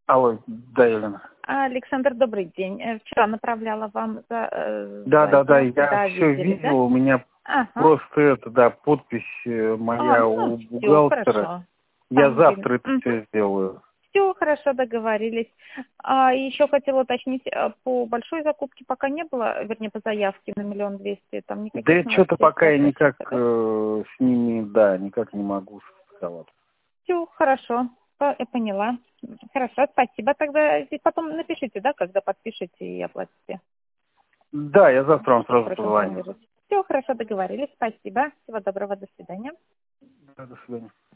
Алло, да, Елена. Александр, добрый день. Вчера направляла вам Да, я все видели, видел, да? у меня Ага. просто подпись моя Ну, у все, бухгалтера. хорошо. Я Там завтра это все сделаю. Все, хорошо, договорились. Еще хотела уточнить, по большой закупке пока не было, вернее, по заявке на 1 200 000, там никаких Да что-то новостей пока я никак да? с ними, никак не могу состыковаться. Все, хорошо, я поняла. Хорошо, спасибо. Тогда потом напишите, да, когда подпишете и оплатите. Да, я завтра вам сразу позвоню. Все, хорошо, договорились. Спасибо. Всего доброго, до свидания. Да, до свидания.